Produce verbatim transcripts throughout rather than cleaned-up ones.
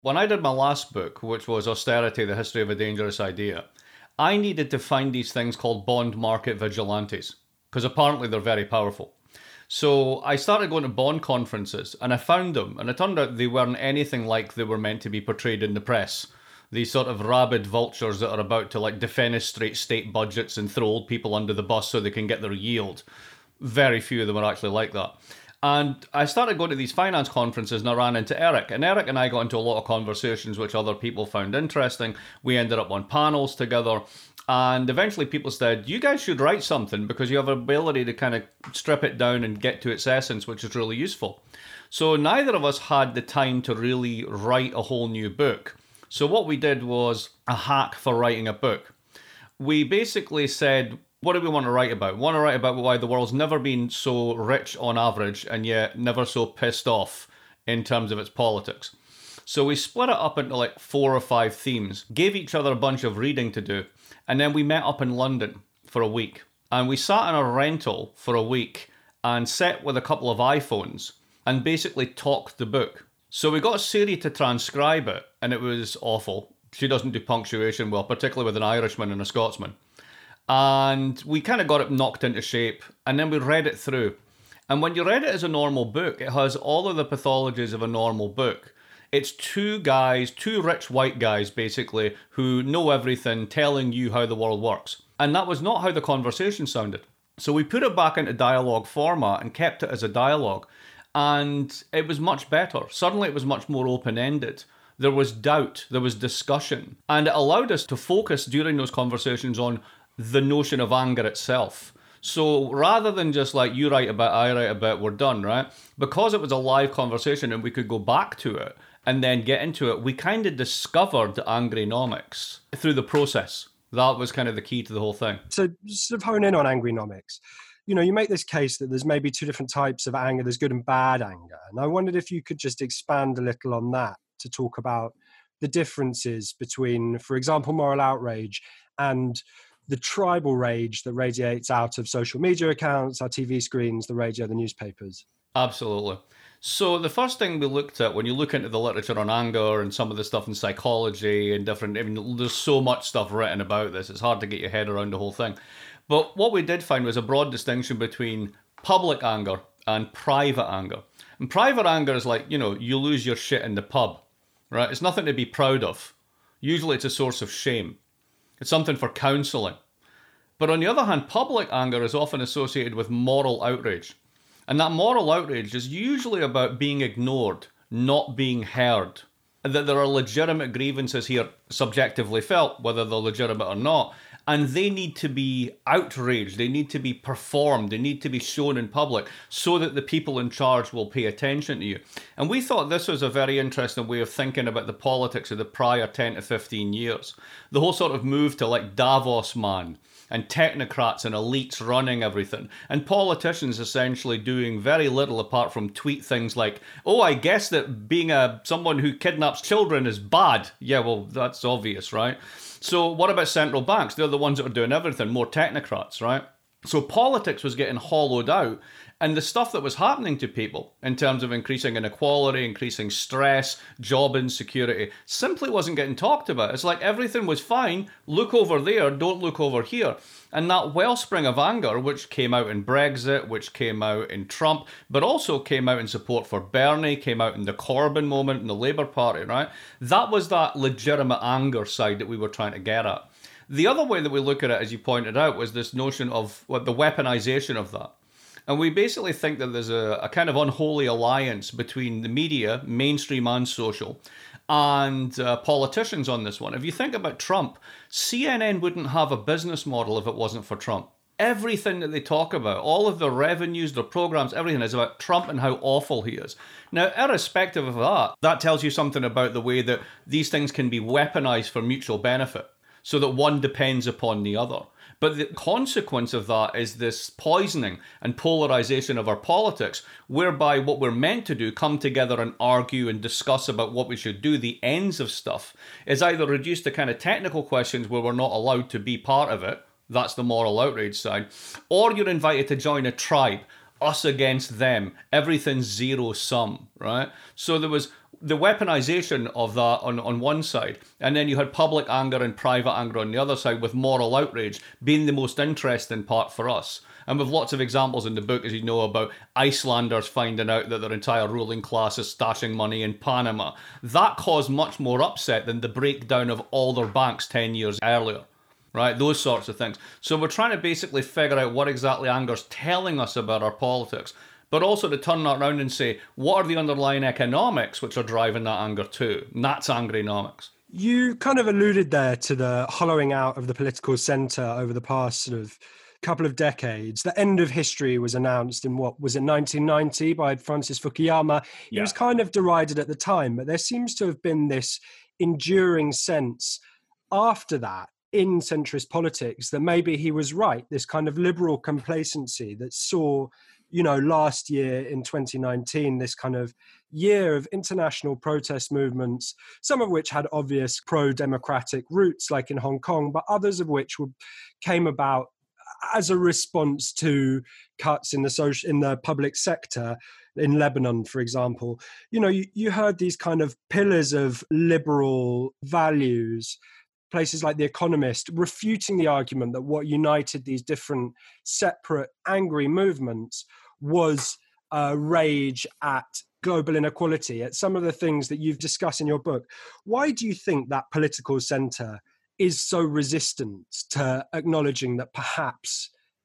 When I did my last book, which was Austerity, The History of a Dangerous Idea, I needed to find these things called bond market vigilantes, because apparently they're very powerful. So I started going to bond conferences, and I found them, and it turned out they weren't anything like they were meant to be portrayed in the press. These sort of rabid vultures that are about to like defenestrate state budgets and throw old people under the bus so they can get their yield. Very few of them are actually like that. And I started going to these finance conferences and I ran into Eric. And Eric and I got into a lot of conversations which other people found interesting. We ended up on panels together. And eventually people said, you guys should write something because you have an ability to kind of strip it down and get to its essence, which is really useful. So neither of us had the time to really write a whole new book. So what we did was a hack for writing a book. We basically said, what do we want to write about? We want to write about why the world's never been so rich on average and yet never so pissed off in terms of its politics. So we split it up into like four or five themes, gave each other a bunch of reading to do, and then we met up in London for a week. And we sat in a rental for a week and sat with a couple of iPhones and basically talked the book. So we got Siri to transcribe it, and it was awful. She doesn't do punctuation well, particularly with an Irishman and a Scotsman. And we kind of got it knocked into shape, and then we read it through. And when you read it as a normal book, it has all of the pathologies of a normal book. It's two guys, two rich white guys, basically, who know everything, telling you how the world works. And that was not how the conversation sounded. So we put it back into dialogue format and kept it as a dialogue. And it was much better. Suddenly it was much more open-ended. There was doubt, there was discussion. And it allowed us to focus during those conversations on the notion of anger itself. So rather than just like you write a bit, I write a bit, we're done, right? Because it was a live conversation and we could go back to it and then get into it, we kind of discovered Angrynomics through the process. That was kind of the key to the whole thing. So sort of hone in on Angrynomics. You know, you make this case that there's maybe two different types of anger. There's good and bad anger. And I wondered if you could just expand a little on that to talk about the differences between, for example, moral outrage and the tribal rage that radiates out of social media accounts, our T V screens, the radio, the newspapers. Absolutely. So the first thing we looked at, when you look into the literature on anger and some of the stuff in psychology and different, I mean, there's so much stuff written about this, it's hard to get your head around the whole thing. But what we did find was a broad distinction between public anger and private anger. And private anger is like, you know, you lose your shit in the pub, right? It's nothing to be proud of. Usually it's a source of shame. It's something for counselling. But on the other hand, public anger is often associated with moral outrage. And that moral outrage is usually about being ignored, not being heard. And that there are legitimate grievances here subjectively felt, whether they're legitimate or not. And they need to be outraged, they need to be performed, they need to be shown in public so that the people in charge will pay attention to you. And we thought this was a very interesting way of thinking about the politics of the prior ten to fifteen years. The whole sort of move to like Davos man, and technocrats and elites running everything, and politicians essentially doing very little apart from tweet things like, oh, I guess that being a someone who kidnaps children is bad. Yeah, well, that's obvious, right? So what about central banks? They're the ones that are doing everything, more technocrats, right? So politics was getting hollowed out, and the stuff that was happening to people in terms of increasing inequality, increasing stress, job insecurity, simply wasn't getting talked about. It's like everything was fine, look over there, don't look over here. And that wellspring of anger, which came out in Brexit, which came out in Trump, but also came out in support for Bernie, came out in the Corbyn moment in the Labour Party, right? That was that legitimate anger side that we were trying to get at. The other way that we look at it, as you pointed out, was this notion of what the weaponization of that. And we basically think that there's a, a kind of unholy alliance between the media, mainstream and social, and uh, politicians on this one. If you think about Trump, C N N wouldn't have a business model if it wasn't for Trump. Everything that they talk about, all of their revenues, their programs, everything is about Trump and how awful he is. Now, irrespective of that, that tells you something about the way that these things can be weaponized for mutual benefit, so that one depends upon the other. But the consequence of that is this poisoning and polarization of our politics, whereby what we're meant to do, come together and argue and discuss about what we should do, the ends of stuff, is either reduced to kind of technical questions where we're not allowed to be part of it, that's the moral outrage side, or you're invited to join a tribe, us against them, everything's zero sum, right? So there was the weaponization of that on, on one side, and then you had public anger and private anger on the other side, with moral outrage being the most interesting part for us. And with lots of examples in the book, as you know, about Icelanders finding out that their entire ruling class is stashing money in Panama. That caused much more upset than the breakdown of all their banks ten years earlier. Right, those sorts of things. So we're trying to basically figure out what exactly anger's telling us about our politics, but also to turn that around and say, what are the underlying economics which are driving that anger too? And that's Angrynomics. You kind of alluded there to the hollowing out of the political centre over the past sort of couple of decades. The end of history was announced in, what was it, nineteen ninety by Francis Fukuyama. He Yeah. was kind of derided at the time, but there seems to have been this enduring sense after that in centrist politics that maybe he was right, this kind of liberal complacency that saw, you know, last year in twenty nineteen, this kind of year of international protest movements, some of which had obvious pro-democratic roots, like in Hong Kong, but others of which were, came about as a response to cuts in the social, in the public sector. In Lebanon, for example, you know, you, you heard these kind of pillars of liberal values, places like The Economist, refuting the argument that what united these different separate angry movements was uh, rage at global inequality, at some of the things that you've discussed in your book. Why do you think that political centre is so resistant to acknowledging that perhaps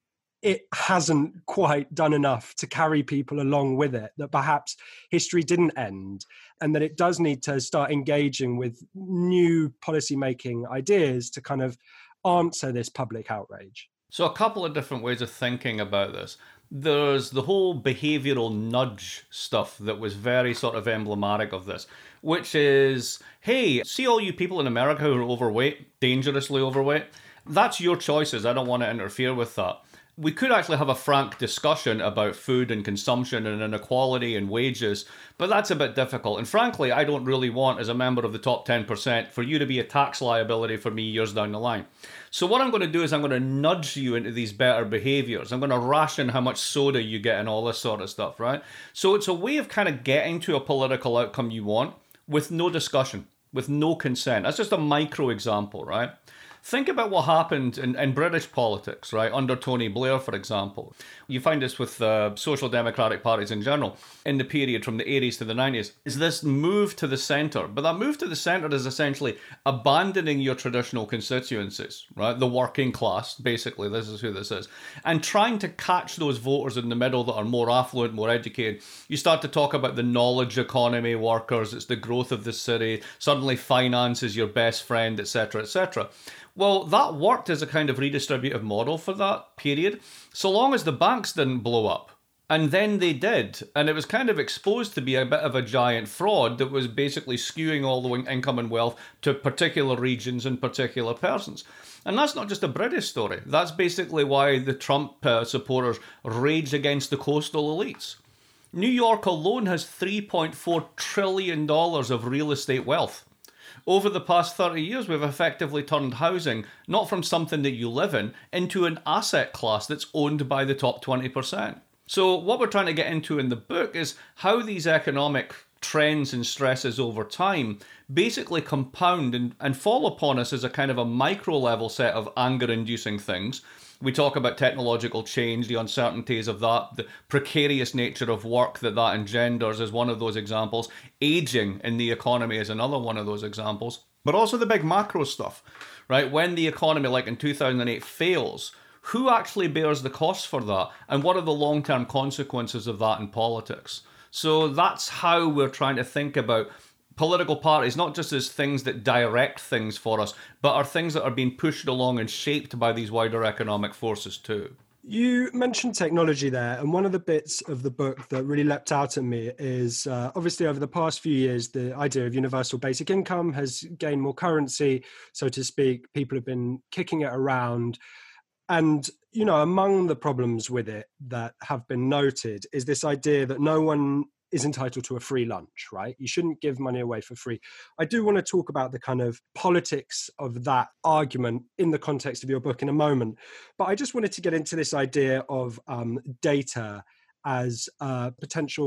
it hasn't quite done enough to carry people along with it, that perhaps history didn't end, and that it does need to start engaging with new policy-making ideas to kind of answer this public outrage? So a couple of different ways of thinking about this. There's the whole behavioural nudge stuff that was very sort of emblematic of this, which is, hey, see all you people in America who are overweight, dangerously overweight? That's your choices. I don't want to interfere with that. We could actually have a frank discussion about food and consumption and inequality and wages, but that's a bit difficult. And frankly, I don't really want, as a member of the top ten percent, for you to be a tax liability for me years down the line. So what I'm going to do is I'm going to nudge you into these better behaviours. I'm going to ration how much soda you get and all this sort of stuff, right? So it's a way of kind of getting to a political outcome you want with no discussion, with no consent. That's just a micro example, right? Think about what happened in, in British politics, right, under Tony Blair, for example. You find this with uh, social democratic parties in general in the period from the eighties to the nineties. Is this move to the centre. But that move to the centre is essentially abandoning your traditional constituencies, right, the working class, basically, this is who this is, and trying to catch those voters in the middle that are more affluent, more educated. You start to talk about the knowledge economy, workers, it's the growth of the city, suddenly finance is your best friend, et cetera, et cetera. Well, that worked as a kind of redistributive model for that period, so long as the banks didn't blow up. And then they did, and it was kind of exposed to be a bit of a giant fraud that was basically skewing all the income and wealth to particular regions and particular persons. And that's not just a British story. That's basically why the Trump uh, supporters rage against the coastal elites. New York alone has three point four trillion dollars of real estate wealth. Over the past thirty years, we've effectively turned housing, not from something that you live in, into an asset class that's owned by the top twenty percent. So what we're trying to get into in the book is how these economic trends and stresses over time basically compound and, and fall upon us as a kind of a micro level set of anger-inducing things. We talk about technological change, the uncertainties of that, the precarious nature of work that that engenders is one of those examples. Aging in the economy is another one of those examples. But also the big macro stuff, right? When the economy, like in two thousand eight, fails, who actually bears the cost for that? And what are the long-term consequences of that in politics? So that's how we're trying to think about political parties, not just as things that direct things for us, but are things that are being pushed along and shaped by these wider economic forces too. You mentioned technology there, and one of the bits of the book that really leapt out at me is uh, obviously over the past few years, the idea of universal basic income has gained more currency, so to speak. People have been kicking it around. And, you know, among the problems with it that have been noted is this idea that no one is entitled to a free lunch, right? You shouldn't give money away for free. I do want to talk about the kind of politics of that argument in the context of your book in a moment. But I just wanted to get into this idea of um, data as a potential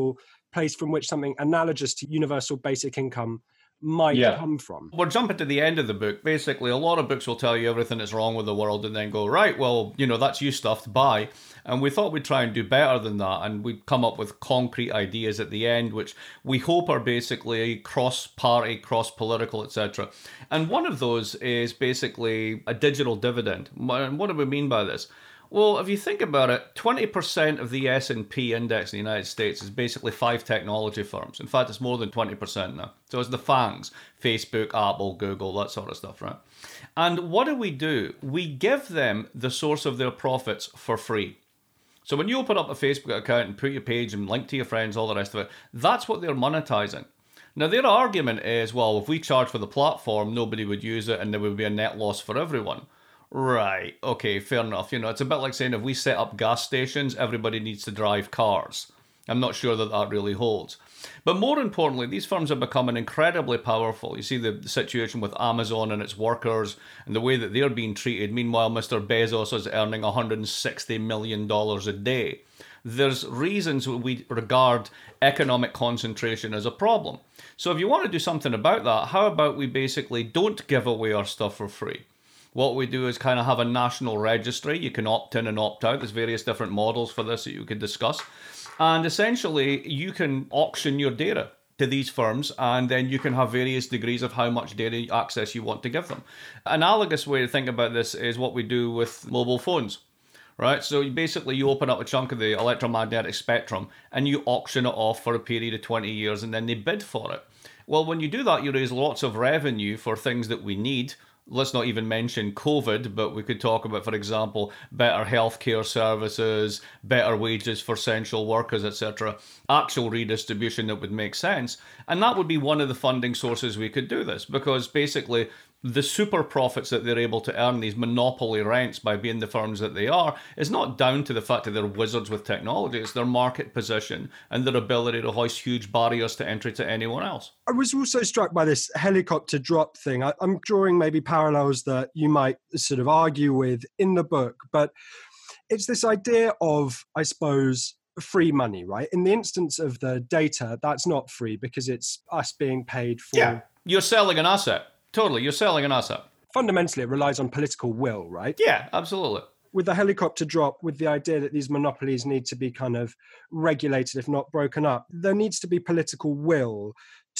place from which something analogous to universal basic income might yeah. come from. We're jumping to the end of the book. Basically, a lot of books will tell you everything that's wrong with the world and then go, right, well, you know, that's you stuff to buy. And we thought we'd try and do better than that. And we'd come up with concrete ideas at the end, which we hope are basically cross-party, cross-political, et cetera. And one of those is basically a digital dividend. And what do we mean by this? Well, if you think about it, twenty percent of the S and P index in the United States is basically five technology firms. In fact, it's more than twenty percent now. So it's the FANGs, Facebook, Apple, Google, that sort of stuff, right? And what do we do? We give them the source of their profits for free. So when you open up a Facebook account and put your page and link to your friends, all the rest of it, that's what they're monetizing. Now, their argument is, well, if we charge for the platform, nobody would use it and there would be a net loss for everyone. Right, okay, fair enough. You know, it's a bit like saying if we set up gas stations, everybody needs to drive cars. I'm not sure that that really holds. But more importantly, these firms are becoming incredibly powerful. You see the situation with Amazon and its workers and the way that they're being treated. Meanwhile, Mister Bezos is earning one hundred sixty million dollars a day. There's reasons we regard economic concentration as a problem. So if you want to do something about that, how about we basically don't give away our stuff for free? What we do is kind of have a national registry. You can opt in and opt out. There's various different models for this that you could discuss. And essentially, you can auction your data to these firms, and then you can have various degrees of how much data access you want to give them. Analogous way to think about this is what we do with mobile phones, right? So you basically, you open up a chunk of the electromagnetic spectrum, and you auction it off for a period of twenty years, and then they bid for it. Well, when you do that, you raise lots of revenue for things that we need. Let's not even mention COVID, but we could talk about, for example, better healthcare services, better wages for essential workers, et cetera. Actual redistribution that would make sense. And that would be one of the funding sources we could do this, because basically the super profits that they're able to earn, these monopoly rents by being the firms that they are, is not down to the fact that they're wizards with technology. It's their market position and their ability to hoist huge barriers to entry to anyone else. I was also struck by this helicopter drop thing. I, I'm drawing maybe parallels that you might sort of argue with in the book, but it's this idea of, I suppose, free money, right? In the instance of the data, that's not free because it's us being paid for... Yeah, you're selling an asset. Totally, you're selling an asset. Fundamentally, it relies on political will, right? Yeah, absolutely. With the helicopter drop, with the idea that these monopolies need to be kind of regulated, if not broken up, there needs to be political will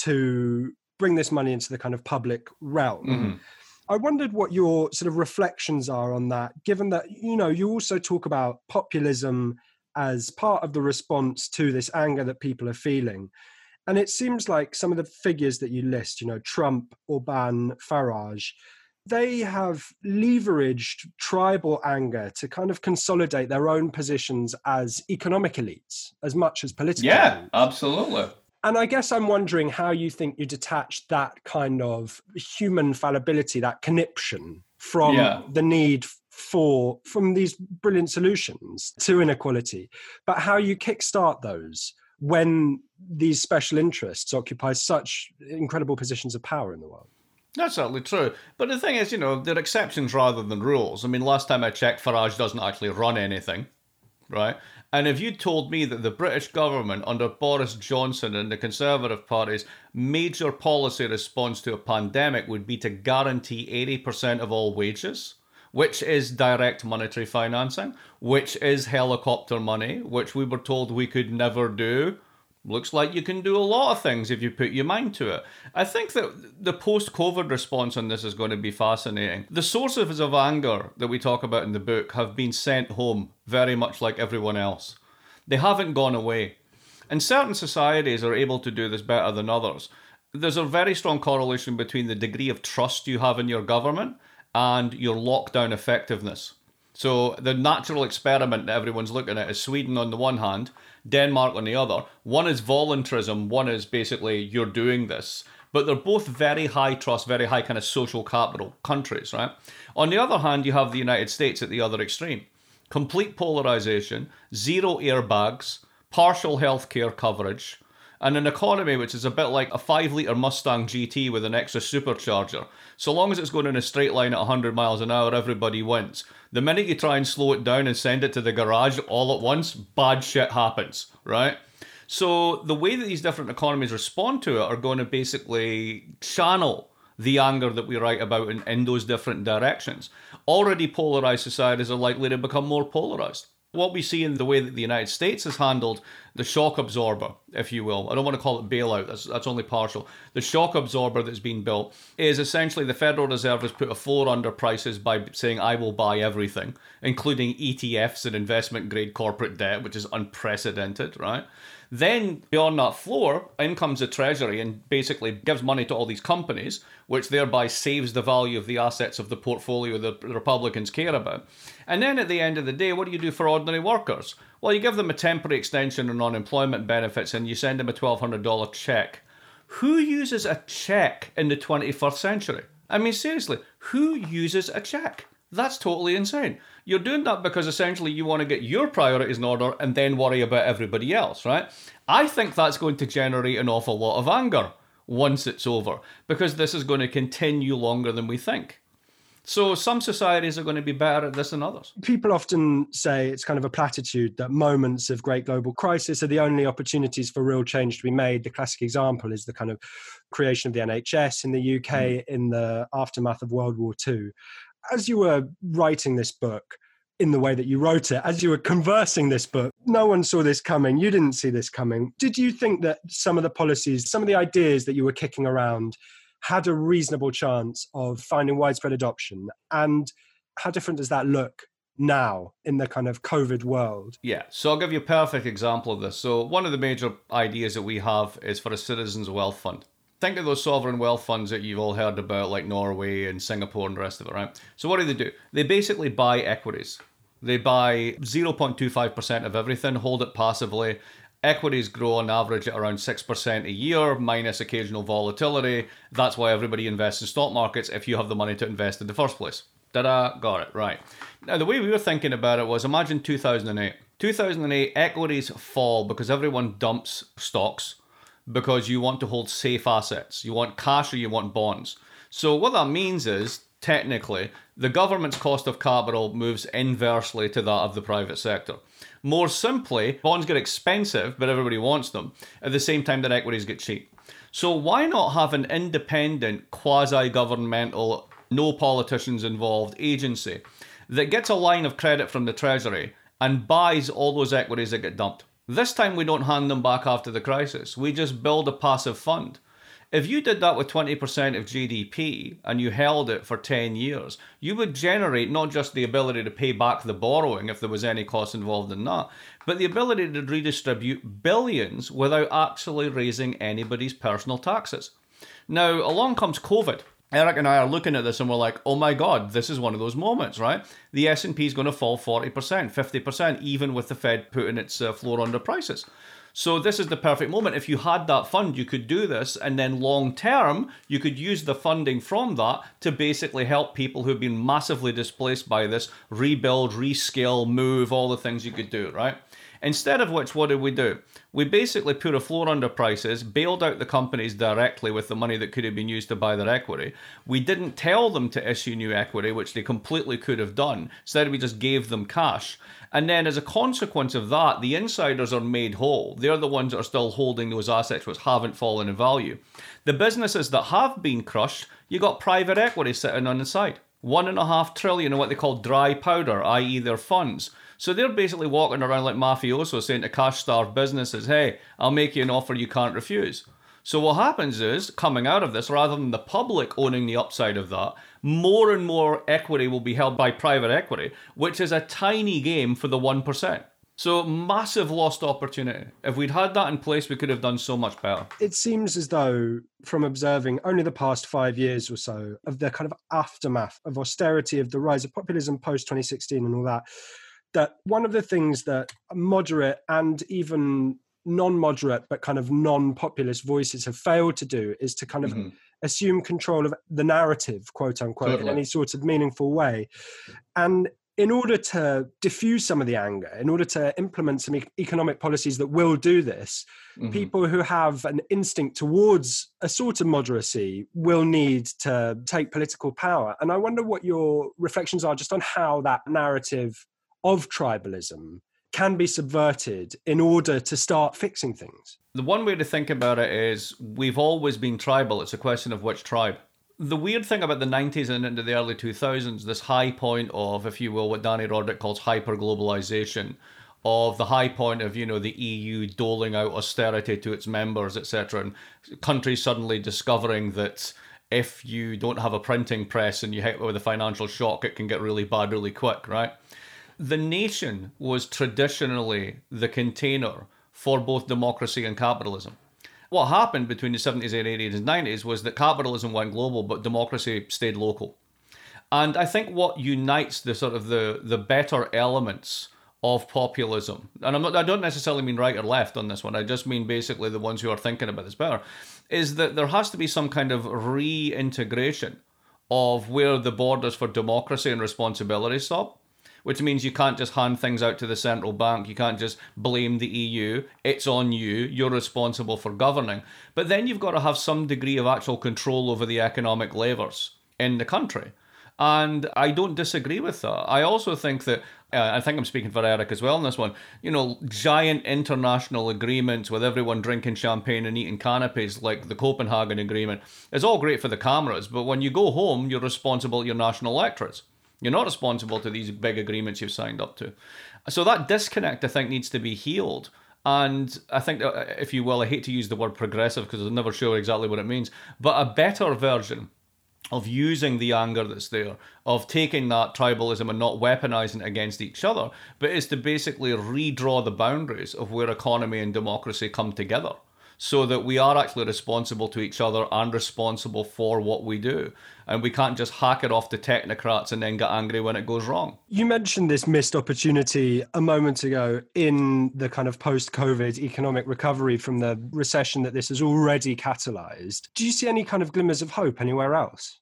to bring this money into the kind of public realm. Mm-hmm. I wondered what your sort of reflections are on that, given that, you know, you also talk about populism as part of the response to this anger that people are feeling. And it seems like some of the figures that you list, you know, Trump, Orban, Farage, they have leveraged tribal anger to kind of consolidate their own positions as economic elites as much as political yeah, elites. Absolutely. And I guess I'm wondering how you think you detach that kind of human fallibility, that conniption from yeah. the need for, from these brilliant solutions to inequality, but how you kickstart those when these special interests occupy such incredible positions of power in the world. That's certainly true. But the thing is, you know, they're exceptions rather than rules. I mean, last time I checked, Farage doesn't actually run anything, right? And if you told me that the British government under Boris Johnson and the Conservative Party's major policy response to a pandemic would be to guarantee eighty percent of all wages, which is direct monetary financing, which is helicopter money, which we were told we could never do. Looks like you can do a lot of things if you put your mind to it. I think that the post-COVID response on this is going to be fascinating. The sources of anger that we talk about in the book have been sent home very much like everyone else. They haven't gone away. And certain societies are able to do this better than others. There's a very strong correlation between the degree of trust you have in your government and your lockdown effectiveness. So the natural experiment that everyone's looking at is Sweden on the one hand, Denmark on the other. One is voluntarism, one is basically you're doing this. But they're both very high trust, very high kind of social capital countries, right? On the other hand, you have the United States at the other extreme. Complete polarization, zero airbags, partial healthcare coverage, and an economy which is a bit like a five litre Mustang G T with an extra supercharger. So long as it's going in a straight line at one hundred miles an hour, everybody wins. The minute you try and slow it down and send it to the garage all at once, bad shit happens, right? So the way that these different economies respond to it are going to basically channel the anger that we write about in, in those different directions. Already polarized societies are likely to become more polarized. What we see in the way that the United States has handled the shock absorber, if you will, I don't want to call it bailout, that's, that's only partial. The shock absorber that's been built is essentially the Federal Reserve has put a floor under prices by saying, I will buy everything, including E T Fs and investment grade corporate debt, which is unprecedented, right? Then, beyond that floor, in comes the Treasury and basically gives money to all these companies, which thereby saves the value of the assets of the portfolio that the Republicans care about. And then at the end of the day, what do you do for ordinary workers? Well, you give them a temporary extension of unemployment benefits and you send them a twelve hundred dollars check. Who uses a check in the twenty-first century? I mean, seriously, who uses a check? That's totally insane. You're doing that because essentially you want to get your priorities in order and then worry about everybody else, right? I think that's going to generate an awful lot of anger once it's over, because this is going to continue longer than we think. So some societies are going to be better at this than others. People often say it's kind of a platitude that moments of great global crisis are the only opportunities for real change to be made. The classic example is the kind of creation of the N H S in the U K mm. in the aftermath of World War Two. As you were writing this book, in the way that you wrote it, as you were conversing this book, no one saw this coming. You didn't see this coming. Did you think that some of the policies, some of the ideas that you were kicking around had a reasonable chance of finding widespread adoption? And how different does that look now in the kind of COVID world? Yeah, so I'll give you a perfect example of this. So one of the major ideas that we have is for a citizens' wealth fund. Think of those sovereign wealth funds that you've all heard about, like Norway and Singapore and the rest of it, right? So what do they do? They basically buy equities. They buy zero point two five percent of everything, hold it passively. Equities grow on average at around six percent a year, minus occasional volatility. That's why everybody invests in stock markets if you have the money to invest in the first place. Ta-da, got it, right. Now, the way we were thinking about it was, imagine two thousand eight. two thousand eight, equities fall because everyone dumps stocks because you want to hold safe assets. You want cash or you want bonds. So what that means is, technically, the government's cost of capital moves inversely to that of the private sector. More simply, bonds get expensive, but everybody wants them, at the same time that equities get cheap. So why not have an independent, quasi-governmental, no politicians involved agency that gets a line of credit from the Treasury and buys all those equities that get dumped? This time we don't hand them back after the crisis. We just build a passive fund. If you did that with twenty percent of G D P and you held it for ten years, you would generate not just the ability to pay back the borrowing if there was any cost involved in that, but the ability to redistribute billions without actually raising anybody's personal taxes. Now, along comes COVID. Eric and I are looking at this and we're like, oh my God, this is one of those moments, right? The S and P is going to fall forty percent, fifty percent, even with the Fed putting its uh, floor under prices. So this is the perfect moment. If you had that fund, you could do this, and then long term, you could use the funding from that to basically help people who've been massively displaced by this rebuild, rescale, move, all the things you could do, right? Instead of which, what did we do? We basically put a floor under prices, bailed out the companies directly with the money that could have been used to buy their equity. We didn't tell them to issue new equity, which they completely could have done. Instead, we just gave them cash. And then as a consequence of that, the insiders are made whole. They're the ones that are still holding those assets which haven't fallen in value. The businesses that have been crushed, you got private equity sitting on the side. One and a half trillion of what they call dry powder, that is their funds. So they're basically walking around like mafiosos saying to cash-starved businesses, hey, I'll make you an offer you can't refuse. So what happens is, coming out of this, rather than the public owning the upside of that, more and more equity will be held by private equity, which is a tiny game for the one percent. So massive lost opportunity. If we'd had that in place, we could have done so much better. It seems as though, from observing only the past five years or so, of the kind of aftermath of austerity, of the rise of populism post twenty sixteen and all that, that one of the things that moderate and even non-moderate but kind of non-populist voices have failed to do is to kind of mm-hmm. assume control of the narrative, quote unquote, totally. In any sort of meaningful way. And in order to diffuse some of the anger, in order to implement some e- economic policies that will do this, mm-hmm. people who have an instinct towards a sort of moderacy will need to take political power. And I wonder what your reflections are just on how that narrative of tribalism can be subverted in order to start fixing things? The one way to think about it is we've always been tribal. It's a question of which tribe. The weird thing about the nineties and into the early two thousands, this high point of, if you will, what Danny Roderick calls hyper-globalization, of the high point of, you know, the E U doling out austerity to its members, et cetera, and countries suddenly discovering that if you don't have a printing press and you hit with a financial shock, it can get really bad really quick, right? The nation was traditionally the container for both democracy and capitalism. What happened between the seventies and eighties and nineties was that capitalism went global, but democracy stayed local. And I think what unites the sort of the, the better elements of populism, and I'm not, I don't necessarily mean right or left on this one, I just mean basically the ones who are thinking about this better, is that there has to be some kind of reintegration of where the borders for democracy and responsibility stop. Which means you can't just hand things out to the central bank. You can't just blame the E U. It's on you. You're responsible for governing. But then you've got to have some degree of actual control over the economic levers in the country. And I don't disagree with that. I also think that, uh, I think I'm speaking for Eric as well in this one, you know, giant international agreements with everyone drinking champagne and eating canapes like the Copenhagen Agreement is all great for the cameras. But when you go home, you're responsible to your national electorates. You're not responsible to these big agreements you've signed up to. So that disconnect, I think, needs to be healed. And I think, if you will, I hate to use the word progressive because I'm never sure exactly what it means, but a better version of using the anger that's there, of taking that tribalism and not weaponizing it against each other, but is to basically redraw the boundaries of where economy and democracy come together, so that we are actually responsible to each other and responsible for what we do. And we can't just hack it off to technocrats and then get angry when it goes wrong. You mentioned this missed opportunity a moment ago in the kind of post-COVID economic recovery from the recession that this has already catalyzed. Do you see any kind of glimmers of hope anywhere else?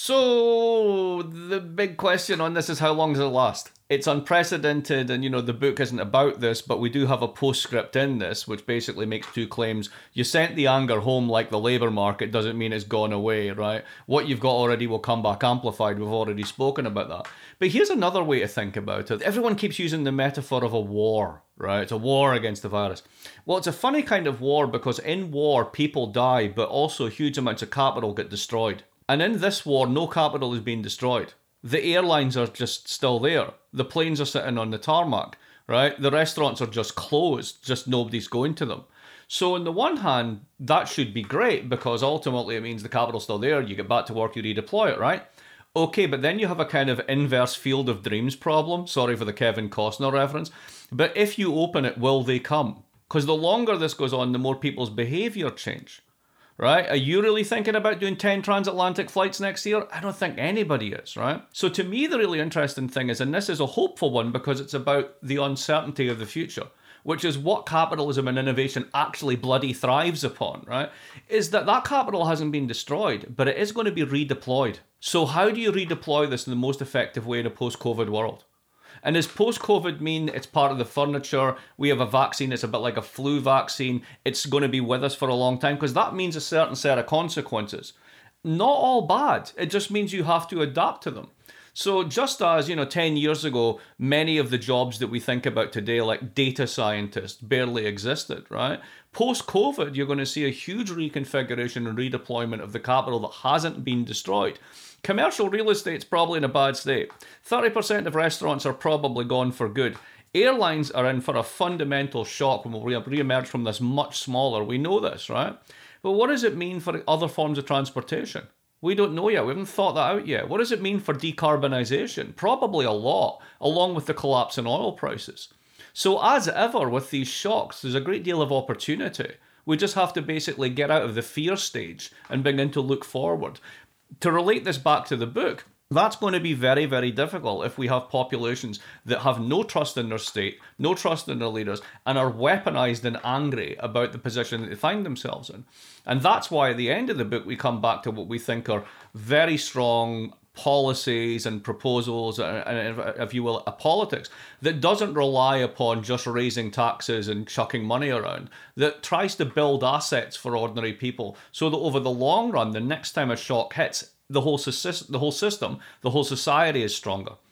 So the big question on this is, how long does it last? It's unprecedented, and you know the book isn't about this, but we do have a postscript in this which basically makes two claims. You sent the anger home like the labour market doesn't mean it's gone away, right? What you've got already will come back amplified. We've already spoken about that. But here's another way to think about it. Everyone keeps using the metaphor of a war, right? It's a war against the virus. Well, it's a funny kind of war because in war people die, but also huge amounts of capital get destroyed. And in this war, no capital is being destroyed. The airlines are just still there. The planes are sitting on the tarmac, right? The restaurants are just closed, just nobody's going to them. So on the one hand, that should be great because ultimately it means the capital's still there, you get back to work, you redeploy it, right? Okay, but then you have a kind of inverse Field of Dreams problem. Sorry for the Kevin Costner reference. But if you open it, will they come? Because the longer this goes on, the more people's behaviour change. Right? Are you really thinking about doing ten transatlantic flights next year? I don't think anybody is, right? So to me, the really interesting thing is, and this is a hopeful one because it's about the uncertainty of the future, which is what capitalism and innovation actually bloody thrives upon, right? Is that that capital hasn't been destroyed, but it is going to be redeployed. So how do you redeploy this in the most effective way in a post-COVID world? And does post-COVID mean it's part of the furniture? We have a vaccine, it's a bit like a flu vaccine. It's going to be with us for a long time because that means a certain set of consequences. Not all bad. It just means you have to adapt to them. So just as, you know, ten years ago, many of the jobs that we think about today, like data scientists, barely existed, right? Post-COVID, you're going to see a huge reconfiguration and redeployment of the capital that hasn't been destroyed. Commercial real estate's probably in a bad state. thirty percent of restaurants are probably gone for good. Airlines are in for a fundamental shock when we'll re-emerge from this much smaller. We know this, right? But what does it mean for other forms of transportation? We don't know yet. We haven't thought that out yet. What does it mean for decarbonisation? Probably a lot, along with the collapse in oil prices. So as ever with these shocks, there's a great deal of opportunity. We just have to basically get out of the fear stage and begin to look forward. To relate this back to the book, that's going to be very, very difficult if we have populations that have no trust in their state, no trust in their leaders, and are weaponized and angry about the position that they find themselves in. And that's why at the end of the book, we come back to what we think are very strong policies and proposals, and if you will, a politics that doesn't rely upon just raising taxes and chucking money around, that tries to build assets for ordinary people so that over the long run, the next time a shock hits, the whole, the whole system, the whole society is stronger.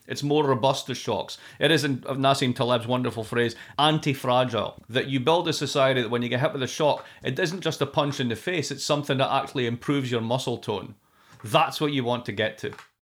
It's more robust to shocks. It is, in Nassim Taleb's wonderful phrase, anti-fragile. That you build a society that when you get hit with a shock, it isn't just a punch in the face, it's something that actually improves your muscle tone. That's what you want to get to.